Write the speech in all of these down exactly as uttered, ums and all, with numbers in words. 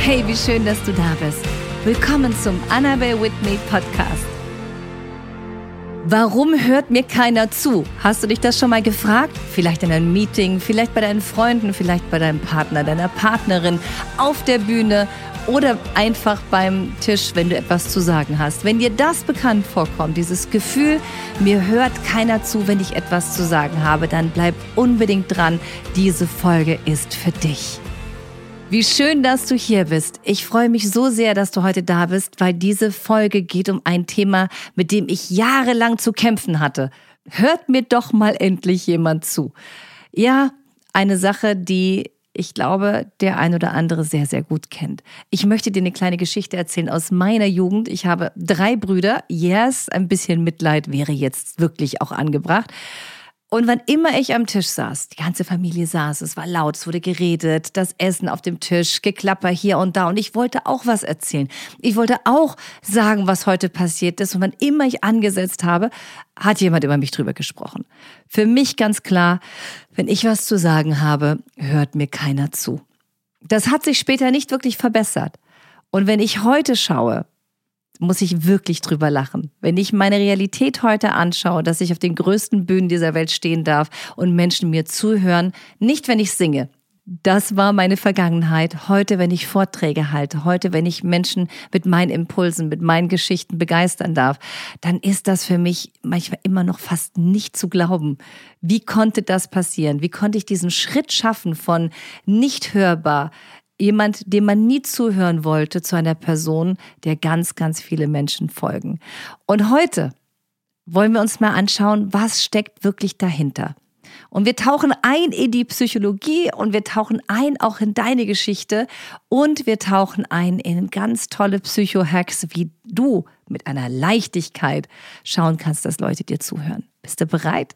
Hey, wie schön, dass du da bist. Willkommen zum Annabelle with Me Podcast. Warum hört mir keiner zu? Hast du dich das schon mal gefragt? Vielleicht in einem Meeting, vielleicht bei deinen Freunden, vielleicht bei deinem Partner, deiner Partnerin, auf der Bühne oder einfach beim Tisch, wenn du etwas zu sagen hast. Wenn dir das bekannt vorkommt, dieses Gefühl, mir hört keiner zu, wenn ich etwas zu sagen habe, dann bleib unbedingt dran. Diese Folge ist für dich. Wie schön, dass du hier bist. Ich freue mich so sehr, dass du heute da bist, weil diese Folge geht um ein Thema, mit dem ich jahrelang zu kämpfen hatte. Hört mir doch mal endlich jemand zu. Ja, eine Sache, die ich glaube, der ein oder andere sehr, sehr gut kennt. Ich möchte dir eine kleine Geschichte erzählen aus meiner Jugend. Ich habe drei Brüder. Yes, ein bisschen Mitleid wäre jetzt wirklich auch angebracht. Und wann immer ich am Tisch saß, die ganze Familie saß, es war laut, es wurde geredet, das Essen auf dem Tisch, Geklapper hier und da. Und ich wollte auch was erzählen. Ich wollte auch sagen, was heute passiert ist. Und wann immer ich angesetzt habe, hat jemand über mich drüber gesprochen. Für mich ganz klar, wenn ich was zu sagen habe, hört mir keiner zu. Das hat sich später nicht wirklich verbessert. Und wenn ich heute schaue, muss ich wirklich drüber lachen. Wenn ich meine Realität heute anschaue, dass ich auf den größten Bühnen dieser Welt stehen darf und Menschen mir zuhören, nicht wenn ich singe. Das war meine Vergangenheit. Heute, wenn ich Vorträge halte, heute, wenn ich Menschen mit meinen Impulsen, mit meinen Geschichten begeistern darf, dann ist das für mich manchmal immer noch fast nicht zu glauben. Wie konnte das passieren? Wie konnte ich diesen Schritt schaffen von nicht hörbar, jemand, dem man nie zuhören wollte, zu einer Person, der ganz, ganz viele Menschen folgen. Und heute wollen wir uns mal anschauen, was steckt wirklich dahinter. Und wir tauchen ein in die Psychologie und wir tauchen ein auch in deine Geschichte und wir tauchen ein in ganz tolle Psycho-Hacks, wie du mit einer Leichtigkeit schauen kannst, dass Leute dir zuhören. Bist du bereit?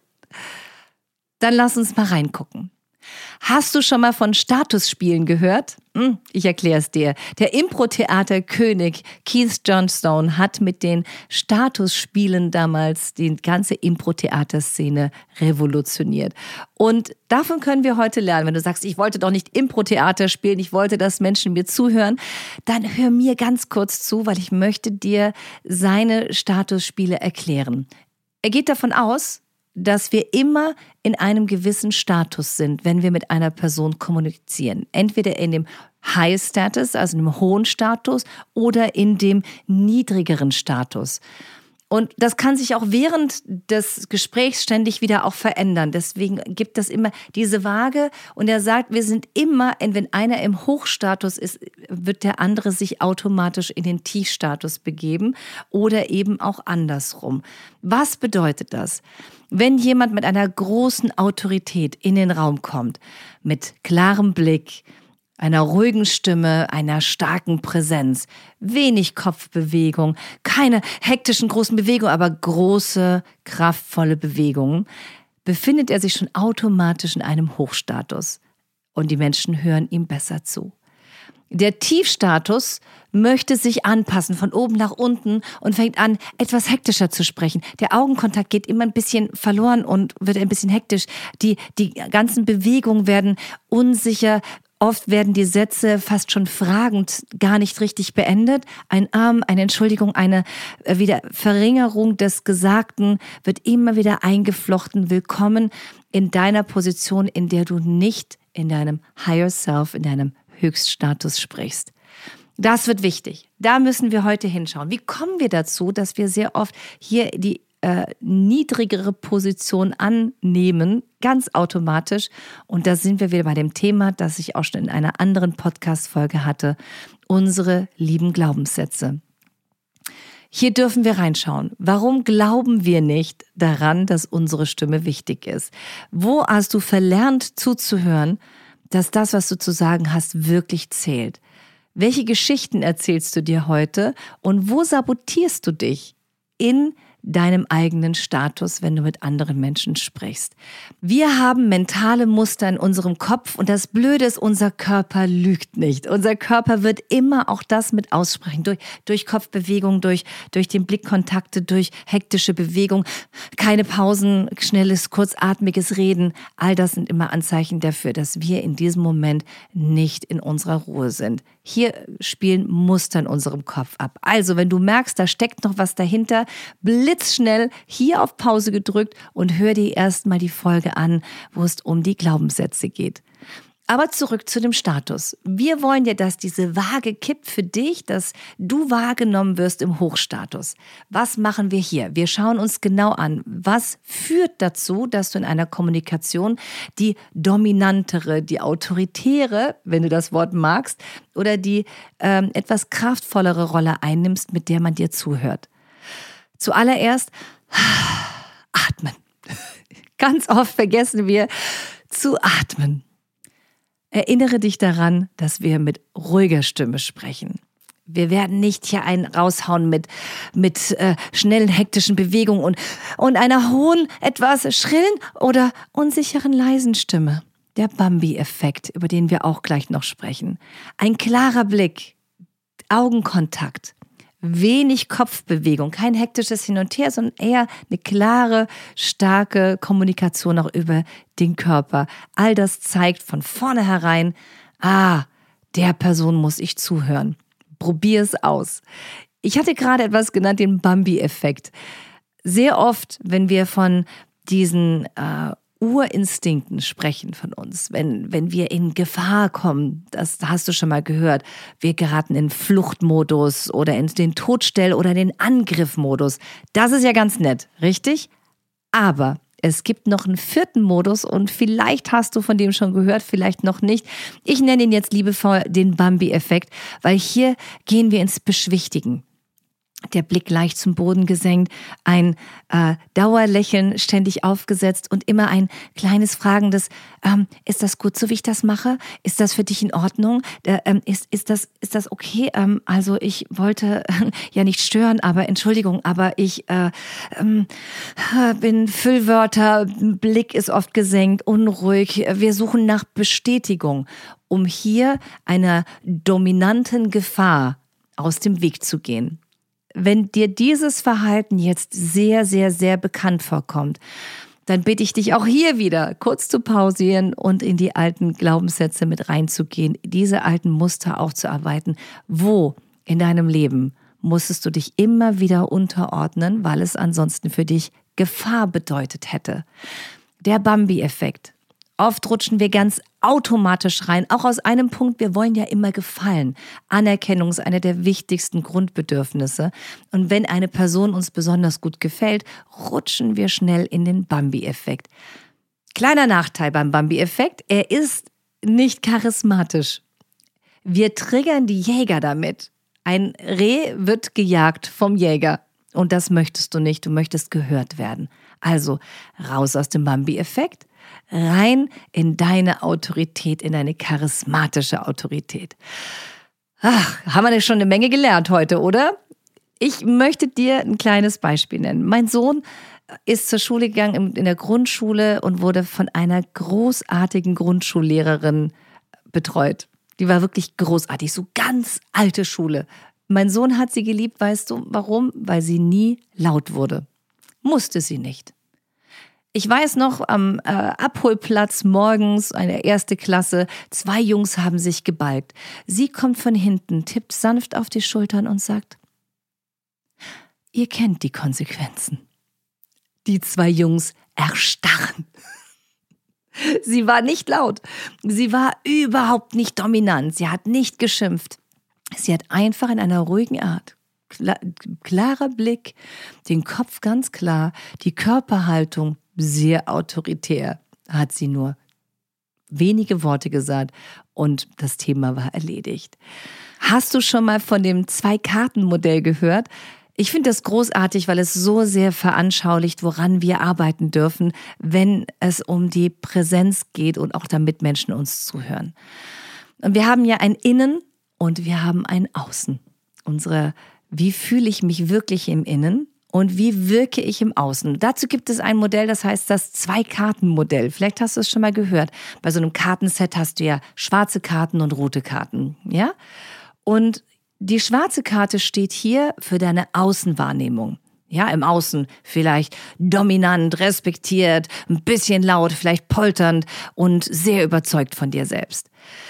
Dann lass uns mal reingucken. Hast du schon mal von Statusspielen gehört? Hm, ich erkläre es dir. Der Impro-Theater-König Keith Johnstone hat mit den Statusspielen damals die ganze Impro-Theater-Szene revolutioniert. Und davon können wir heute lernen. Wenn du sagst, ich wollte doch nicht Impro-Theater spielen, ich wollte, dass Menschen mir zuhören, dann hör mir ganz kurz zu, weil ich möchte dir seine Statusspiele erklären. Er geht davon aus, dass wir immer in einem gewissen Status sind, wenn wir mit einer Person kommunizieren. Entweder in dem High Status, also in dem hohen Status, oder in dem niedrigeren Status. Und das kann sich auch während des Gesprächs ständig wieder auch verändern. Deswegen gibt es immer diese Waage. Und er sagt, wir sind immer, wenn einer im Hochstatus ist, wird der andere sich automatisch in den Tiefstatus begeben oder eben auch andersrum. Was bedeutet das? Wenn jemand mit einer großen Autorität in den Raum kommt, mit klarem Blick, einer ruhigen Stimme, einer starken Präsenz, wenig Kopfbewegung, keine hektischen großen Bewegungen, aber große, kraftvolle Bewegungen, befindet er sich schon automatisch in einem Hochstatus und die Menschen hören ihm besser zu. Der Tiefstatus möchte sich anpassen von oben nach unten und fängt an, etwas hektischer zu sprechen. Der Augenkontakt geht immer ein bisschen verloren und wird ein bisschen hektisch. Die, die ganzen Bewegungen werden unsicher. Oft werden die Sätze fast schon fragend gar nicht richtig beendet. Ein Arm, eine Entschuldigung, eine wieder Verringerung des Gesagten wird immer wieder eingeflochten. Willkommen in deiner Position, in der du nicht in deinem Higher Self, in deinem Höchststatus sprichst. Das wird wichtig. Da müssen wir heute hinschauen. Wie kommen wir dazu, dass wir sehr oft hier die äh, niedrigere Position annehmen, ganz automatisch? Und da sind wir wieder bei dem Thema, das ich auch schon in einer anderen Podcast-Folge hatte, unsere lieben Glaubenssätze. Hier dürfen wir reinschauen. Warum glauben wir nicht daran, dass unsere Stimme wichtig ist? Wo hast du verlernt zuzuhören, dass das, was du zu sagen hast, wirklich zählt? Welche Geschichten erzählst du dir heute und wo sabotierst du dich in deinem eigenen Status, wenn du mit anderen Menschen sprichst? Wir haben mentale Muster in unserem Kopf und das Blöde ist, unser Körper lügt nicht. Unser Körper wird immer auch das mit aussprechen, durch, durch Kopfbewegung, durch, durch den Blickkontakte, durch hektische Bewegung, keine Pausen, schnelles, kurzatmiges Reden. All das sind immer Anzeichen dafür, dass wir in diesem Moment nicht in unserer Ruhe sind. Hier spielen Muster in unserem Kopf ab. Also, wenn du merkst, da steckt noch was dahinter, blitzschnell hier auf Pause gedrückt und hör dir erstmal die Folge an, wo es um die Glaubenssätze geht. Aber zurück zu dem Status. Wir wollen ja, dass diese Waage kippt für dich, dass du wahrgenommen wirst im Hochstatus. Was machen wir hier? Wir schauen uns genau an, was führt dazu, dass du in einer Kommunikation die dominantere, die autoritäre, wenn du das Wort magst, oder die ähm, etwas kraftvollere Rolle einnimmst, mit der man dir zuhört. Zuallererst atmen. Ganz oft vergessen wir zu atmen. Erinnere dich daran, dass wir mit ruhiger Stimme sprechen. Wir werden nicht hier einen raushauen mit, mit äh, schnellen, hektischen Bewegungen und, und einer hohen, etwas schrillen oder unsicheren, leisen Stimme. Der Bambi-Effekt, über den wir auch gleich noch sprechen. Ein klarer Blick, Augenkontakt, wenig Kopfbewegung, kein hektisches Hin und Her, sondern eher eine klare, starke Kommunikation auch über den Körper. All das zeigt von vornherein, ah, der Person muss ich zuhören. Probier es aus. Ich hatte gerade etwas genannt, den Bambi-Effekt. Sehr oft, wenn wir von diesen äh, Urinstinkten sprechen von uns, wenn, wenn wir in Gefahr kommen, das hast du schon mal gehört, wir geraten in Fluchtmodus oder in den Todstell- oder in den Angriffmodus. Das ist ja ganz nett, richtig? Aber es gibt noch einen vierten Modus und vielleicht hast du von dem schon gehört, vielleicht noch nicht. Ich nenne ihn jetzt liebevoll den Bambi-Effekt, weil hier gehen wir ins Beschwichtigen. Der Blick leicht zum Boden gesenkt, ein äh, Dauerlächeln ständig aufgesetzt und immer ein kleines fragendes, ähm, ist das gut, so wie ich das mache? Ist das für dich in Ordnung? Äh, ähm, ist, ist, das, ist das okay? Ähm, also ich wollte äh, ja nicht stören, aber Entschuldigung, aber ich äh, ähm, bin Füllwörter, Blick ist oft gesenkt, unruhig. Wir suchen nach Bestätigung, um hier einer dominanten Gefahr aus dem Weg zu gehen. Wenn dir dieses Verhalten jetzt sehr, sehr, sehr bekannt vorkommt, dann bitte ich dich auch hier wieder kurz zu pausieren und in die alten Glaubenssätze mit reinzugehen, diese alten Muster aufzuarbeiten. Wo in deinem Leben musstest du dich immer wieder unterordnen, weil es ansonsten für dich Gefahr bedeutet hätte? Der Bambi-Effekt. Oft rutschen wir ganz automatisch rein, auch aus einem Punkt, wir wollen ja immer gefallen. Anerkennung ist eine der wichtigsten Grundbedürfnisse. Und wenn eine Person uns besonders gut gefällt, rutschen wir schnell in den Bambi-Effekt. Kleiner Nachteil beim Bambi-Effekt, er ist nicht charismatisch. Wir triggern die Jäger damit. Ein Reh wird gejagt vom Jäger. Und das möchtest du nicht, du möchtest gehört werden. Also raus aus dem Bambi-Effekt. Rein in deine Autorität, in deine charismatische Autorität. Ach, haben wir schon eine Menge gelernt heute, oder? Ich möchte dir ein kleines Beispiel nennen. Mein Sohn ist zur Schule gegangen, in der Grundschule und wurde von einer großartigen Grundschullehrerin betreut. Die war wirklich großartig, so ganz alte Schule. Mein Sohn hat sie geliebt, weißt du warum? Weil sie nie laut wurde. Musste sie nicht. Ich weiß noch, am äh, Abholplatz morgens, eine erste Klasse, zwei Jungs haben sich gebalgt. Sie kommt von hinten, tippt sanft auf die Schultern und sagt, ihr kennt die Konsequenzen. Die zwei Jungs erstarren. Sie war nicht laut, sie war überhaupt nicht dominant, sie hat nicht geschimpft. Sie hat einfach in einer ruhigen Art, klar, klarer Blick, den Kopf ganz klar, die Körperhaltung sehr autoritär, hat sie nur wenige Worte gesagt und das Thema war erledigt. Hast du schon mal von dem Zwei-Karten-Modell gehört? Ich finde das großartig, weil es so sehr veranschaulicht, woran wir arbeiten dürfen, wenn es um die Präsenz geht und auch damit Menschen uns zuhören. Und wir haben ja ein Innen und wir haben ein Außen. Unsere, wie fühle ich mich wirklich im Innen? Und wie wirke ich im Außen? Dazu gibt es ein Modell, das heißt das Zwei-Karten-Modell. Vielleicht hast du es schon mal gehört. Bei so einem Kartenset hast du ja schwarze Karten und rote Karten, ja? Und die schwarze Karte steht hier für deine Außenwahrnehmung. Ja, im Außen vielleicht dominant, respektiert, ein bisschen laut, vielleicht polternd und sehr überzeugt von dir selbst.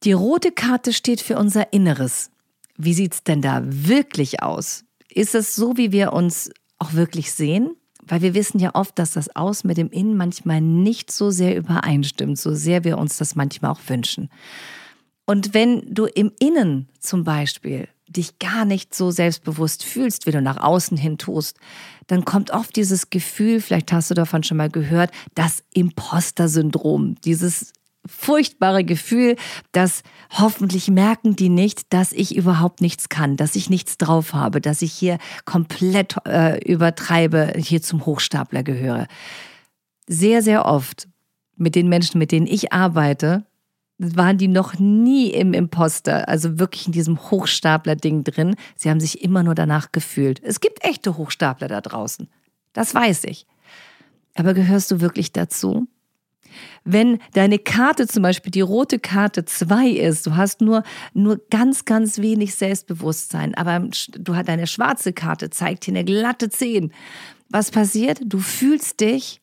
Die rote Karte steht für unser Inneres. Wie sieht's denn da wirklich aus? Ist es so, wie wir uns auch wirklich sehen? Weil wir wissen ja oft, dass das Außen mit dem Innen manchmal nicht so sehr übereinstimmt, so sehr wir uns das manchmal auch wünschen. Und wenn du im Innen zum Beispiel dich gar nicht so selbstbewusst fühlst, wie du nach außen hin tust, dann kommt oft dieses Gefühl, vielleicht hast du davon schon mal gehört, das Imposter-Syndrom, dieses furchtbare Gefühl, dass hoffentlich merken die nicht, dass ich überhaupt nichts kann, dass ich nichts drauf habe, dass ich hier komplett äh, übertreibe, hier zum Hochstapler gehöre. Sehr, sehr oft mit den Menschen, mit denen ich arbeite, waren die noch nie im Imposter, also wirklich in diesem Hochstapler-Ding drin. Sie haben sich immer nur danach gefühlt. Es gibt echte Hochstapler da draußen, das weiß ich. Aber gehörst du wirklich dazu? Wenn deine Karte zum Beispiel die rote Karte zwei ist, du hast nur, nur ganz, ganz wenig Selbstbewusstsein, aber du hast deine schwarze Karte, zeigt hier eine glatte zehn. Was passiert? Du fühlst dich,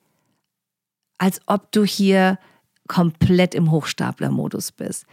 als ob du hier komplett im Hochstapler-Modus bist.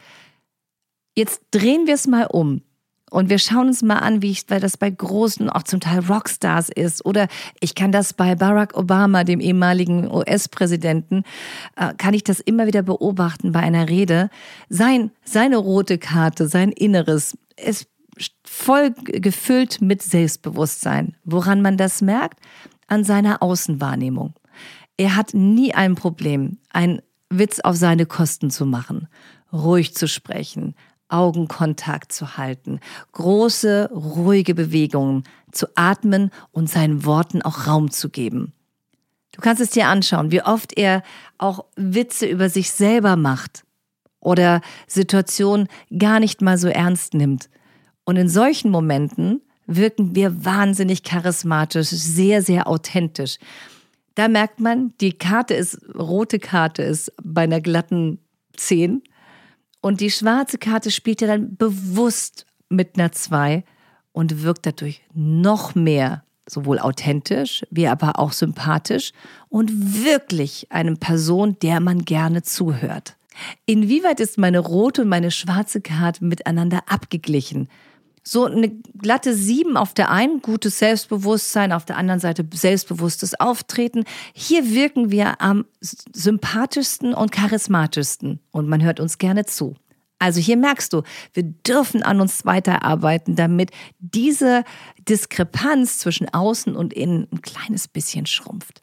Jetzt drehen wir es mal um. Und wir schauen uns mal an, wie ich, weil das bei großen, auch zum Teil Rockstars ist. Oder ich kann das bei Barack Obama, dem ehemaligen U S-Präsidenten, äh, kann ich das immer wieder beobachten bei einer Rede. Sein, seine rote Karte, sein Inneres ist voll gefüllt mit Selbstbewusstsein. Woran man das merkt? An seiner Außenwahrnehmung. Er hat nie ein Problem, einen Witz auf seine Kosten zu machen, ruhig zu sprechen, Augenkontakt zu halten, große, ruhige Bewegungen zu atmen und seinen Worten auch Raum zu geben. Du kannst es dir anschauen, wie oft er auch Witze über sich selber macht oder Situationen gar nicht mal so ernst nimmt. Und in solchen Momenten wirken wir wahnsinnig charismatisch, sehr, sehr authentisch. Da merkt man, die Karte ist, rote Karte ist bei einer glatten zehn. Und die schwarze Karte spielt ja dann bewusst mit einer zwei und wirkt dadurch noch mehr, sowohl authentisch wie aber auch sympathisch und wirklich eine Person, der man gerne zuhört. Inwieweit ist meine rote und meine schwarze Karte miteinander abgeglichen? So eine glatte sieben auf der einen, gutes Selbstbewusstsein, auf der anderen Seite selbstbewusstes Auftreten. Hier wirken wir am sympathischsten und charismatischsten und man hört uns gerne zu. Also hier merkst du, wir dürfen an uns weiterarbeiten, damit diese Diskrepanz zwischen außen und innen ein kleines bisschen schrumpft.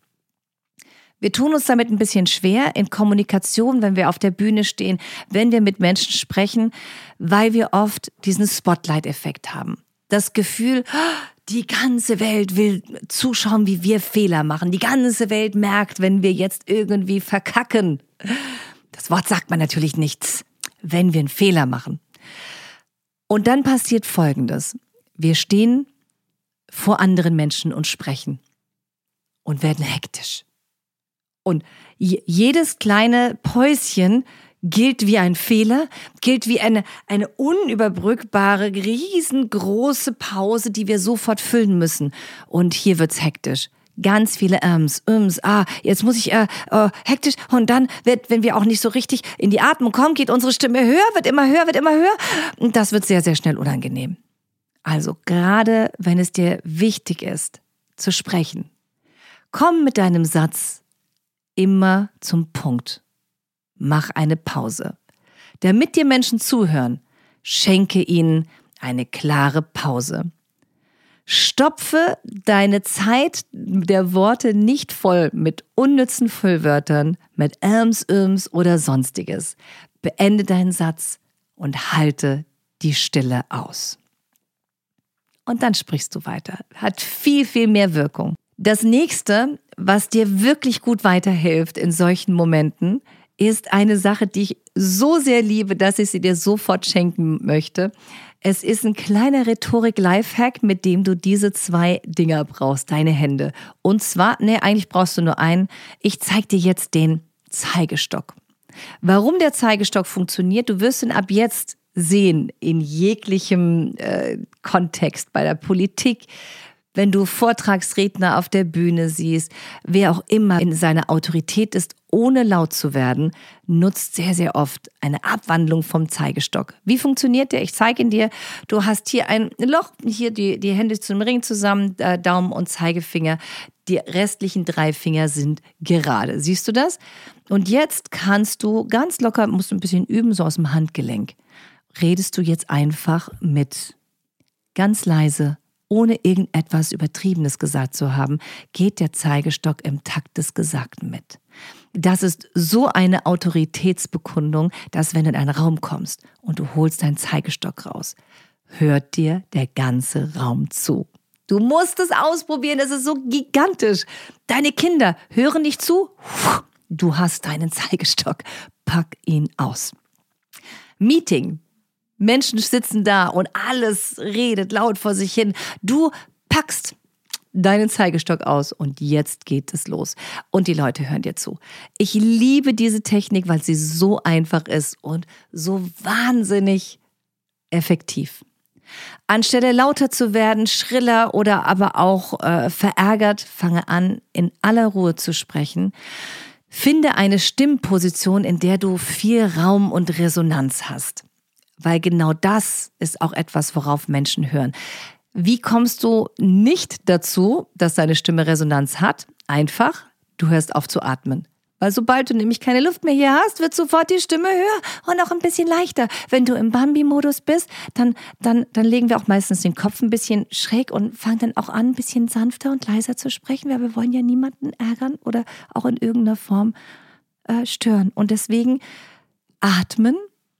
Wir tun uns damit ein bisschen schwer in Kommunikation, wenn wir auf der Bühne stehen, wenn wir mit Menschen sprechen, weil wir oft diesen Spotlight-Effekt haben. Das Gefühl, die ganze Welt will zuschauen, wie wir Fehler machen. Die ganze Welt merkt, wenn wir jetzt irgendwie verkacken. Das Wort sagt man natürlich nichts, wenn wir einen Fehler machen. Und dann passiert Folgendes. Wir stehen vor anderen Menschen und sprechen und werden hektisch. Und jedes kleine Päuschen gilt wie ein Fehler, gilt wie eine, eine unüberbrückbare, riesengroße Pause, die wir sofort füllen müssen. Und hier wird's hektisch. Ganz viele Äms, Üms, ah, jetzt muss ich äh, äh, hektisch und dann wird, wenn wir auch nicht so richtig in die Atmung kommen, geht unsere Stimme höher, wird immer höher, wird immer höher. Und das wird sehr, sehr schnell unangenehm. Also gerade wenn es dir wichtig ist, zu sprechen, komm mit deinem Satz immer zum Punkt. Mach eine Pause. Damit dir Menschen zuhören, schenke ihnen eine klare Pause. Stopfe deine Zeit der Worte nicht voll mit unnützen Füllwörtern, mit Äms, Öms oder Sonstiges. Beende deinen Satz und halte die Stille aus. Und dann sprichst du weiter. Hat viel, viel mehr Wirkung. Das nächste, was dir wirklich gut weiterhilft in solchen Momenten, ist eine Sache, die ich so sehr liebe, dass ich sie dir sofort schenken möchte. Es ist ein kleiner Rhetorik-Lifehack, mit dem du diese zwei Dinger brauchst, deine Hände. Und zwar, ne, eigentlich brauchst du nur einen. Ich zeige dir jetzt den Zeigestock. Warum der Zeigestock funktioniert, du wirst ihn ab jetzt sehen in jeglichem äh, Kontext, bei der Politik, wenn du Vortragsredner auf der Bühne siehst, wer auch immer in seiner Autorität ist, ohne laut zu werden, nutzt sehr, sehr oft eine Abwandlung vom Zeigestock. Wie funktioniert der? Ich zeige ihn dir. Du hast hier ein Loch, hier die, die Hände zum Ring zusammen, äh, Daumen und Zeigefinger. Die restlichen drei Finger sind gerade. Siehst du das? Und jetzt kannst du ganz locker, musst du ein bisschen üben, so aus dem Handgelenk, redest du jetzt einfach mit. Ganz leise, ohne irgendetwas Übertriebenes gesagt zu haben, geht der Zeigestock im Takt des Gesagten mit. Das ist so eine Autoritätsbekundung, dass wenn du in einen Raum kommst und du holst deinen Zeigestock raus, hört dir der ganze Raum zu. Du musst es ausprobieren, es ist so gigantisch. Deine Kinder hören nicht zu, du hast deinen Zeigestock, pack ihn aus. Meeting. Menschen sitzen da und alles redet laut vor sich hin. Du packst deinen Zeigestock aus und jetzt geht es los. Und die Leute hören dir zu. Ich liebe diese Technik, weil sie so einfach ist und so wahnsinnig effektiv. Anstelle lauter zu werden, schriller oder aber auch äh, verärgert, fange an, in aller Ruhe zu sprechen. Finde eine Stimmposition, in der du viel Raum und Resonanz hast. Weil genau das ist auch etwas, worauf Menschen hören. Wie kommst du nicht dazu, dass deine Stimme Resonanz hat? Einfach, du hörst auf zu atmen. Weil sobald du nämlich keine Luft mehr hier hast, wird sofort die Stimme höher und auch ein bisschen leichter. Wenn du im Bambi-Modus bist, dann, dann, dann legen wir auch meistens den Kopf ein bisschen schräg und fangen dann auch an, ein bisschen sanfter und leiser zu sprechen, weil wir wollen ja niemanden ärgern oder auch in irgendeiner Form äh, stören. Und deswegen atmen.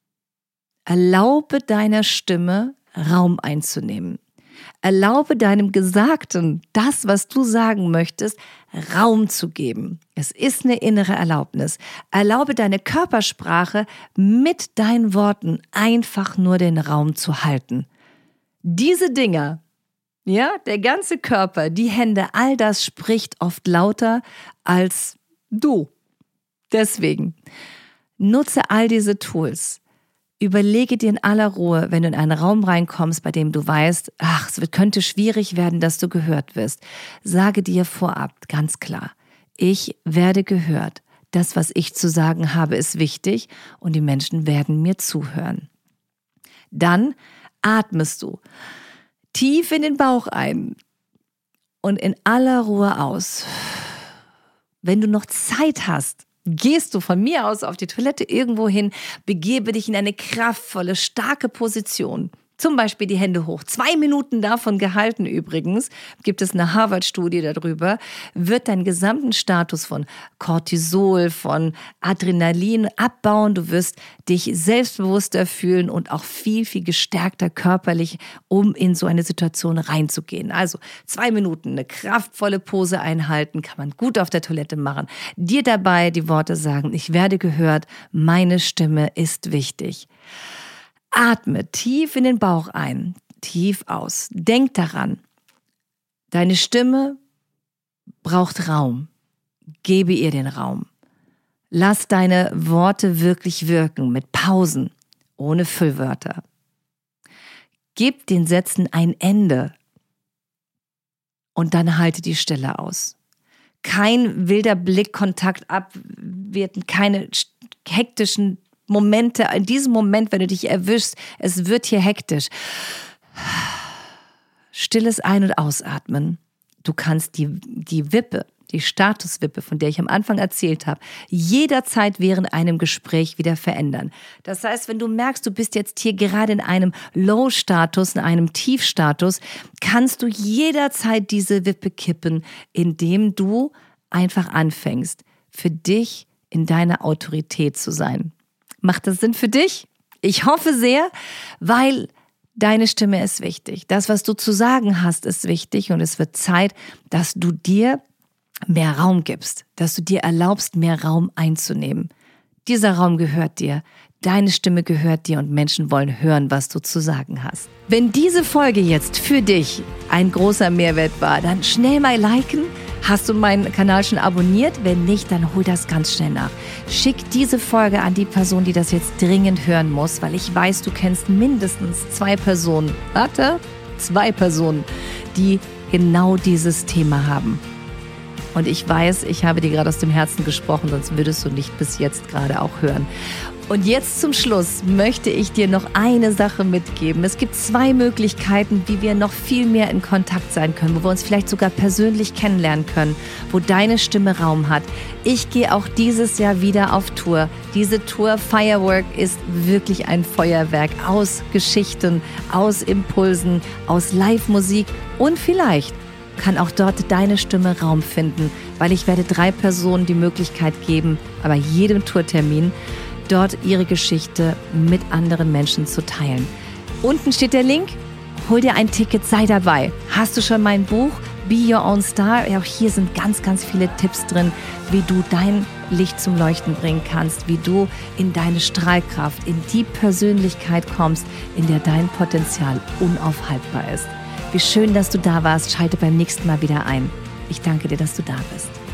Erlaube deiner Stimme, Raum einzunehmen. Erlaube deinem Gesagten, das, was du sagen möchtest, Raum zu geben. Es ist eine innere Erlaubnis. Erlaube deine Körpersprache mit deinen Worten einfach nur den Raum zu halten. Diese Dinger, ja, der ganze Körper, die Hände, all das spricht oft lauter als du. Deswegen nutze all diese Tools. Überlege dir in aller Ruhe, wenn du in einen Raum reinkommst, bei dem du weißt, ach, es könnte schwierig werden, dass du gehört wirst. Sage dir vorab ganz klar, ich werde gehört. Das, was ich zu sagen habe, ist wichtig und die Menschen werden mir zuhören. Dann atmest du tief in den Bauch ein und in aller Ruhe aus. Wenn du noch Zeit hast, gehst du von mir aus auf die Toilette irgendwo hin, begebe dich in eine kraftvolle, starke Position. Zum Beispiel die Hände hoch. Zwei Minuten davon gehalten übrigens, gibt es eine Harvard-Studie darüber, wird dein gesamten Status von Cortisol, von Adrenalin abbauen. Du wirst dich selbstbewusster fühlen und auch viel, viel gestärkter körperlich, um in so eine Situation reinzugehen. Also zwei Minuten eine kraftvolle Pose einhalten, kann man gut auf der Toilette machen. Dir dabei die Worte sagen, ich werde gehört, meine Stimme ist wichtig. Atme tief in den Bauch ein, tief aus. Denk daran, deine Stimme braucht Raum. Gebe ihr den Raum. Lass deine Worte wirklich wirken, mit Pausen, ohne Füllwörter. Gib den Sätzen ein Ende und dann halte die Stille aus. Kein wilder Blickkontakt abwerten, keine hektischen Momente, in diesem Moment, wenn du dich erwischst, es wird hier hektisch. Stilles Ein- und Ausatmen. Du kannst die, die Wippe, die Statuswippe, von der ich am Anfang erzählt habe, jederzeit während einem Gespräch wieder verändern. Das heißt, wenn du merkst, du bist jetzt hier gerade in einem Low-Status, in einem Tiefstatus, kannst du jederzeit diese Wippe kippen, indem du einfach anfängst, für dich in deiner Autorität zu sein. Macht das Sinn für dich? Ich hoffe sehr, weil deine Stimme ist wichtig. Das, was du zu sagen hast, ist wichtig und es wird Zeit, dass du dir mehr Raum gibst, dass du dir erlaubst, mehr Raum einzunehmen. Dieser Raum gehört dir. Deine Stimme gehört dir und Menschen wollen hören, was du zu sagen hast. Wenn diese Folge jetzt für dich ein großer Mehrwert war, dann schnell mal liken. Hast du meinen Kanal schon abonniert? Wenn nicht, dann hol das ganz schnell nach. Schick diese Folge an die Person, die das jetzt dringend hören muss, weil ich weiß, du kennst mindestens zwei Personen. Warte, zwei Personen, die genau dieses Thema haben. Und ich weiß, ich habe dir gerade aus dem Herzen gesprochen, sonst würdest du nicht bis jetzt gerade auch hören. Und jetzt zum Schluss möchte ich dir noch eine Sache mitgeben. Es gibt zwei Möglichkeiten, wie wir noch viel mehr in Kontakt sein können, wo wir uns vielleicht sogar persönlich kennenlernen können, wo deine Stimme Raum hat. Ich gehe auch dieses Jahr wieder auf Tour. Diese Tour Firework ist wirklich ein Feuerwerk aus Geschichten, aus Impulsen, aus Live-Musik und vielleicht kann auch dort deine Stimme Raum finden, weil ich werde drei Personen die Möglichkeit geben, bei jedem Tourtermin dort ihre Geschichte mit anderen Menschen zu teilen. Unten steht der Link, hol dir ein Ticket, sei dabei. Hast du schon mein Buch Be Your Own Star? Ja, auch hier sind ganz, ganz viele Tipps drin, wie du dein Licht zum Leuchten bringen kannst, wie du in deine Strahlkraft, in die Persönlichkeit kommst, in der dein Potenzial unaufhaltbar ist. Wie schön, dass du da warst. Schalte beim nächsten Mal wieder ein. Ich danke dir, dass du da bist.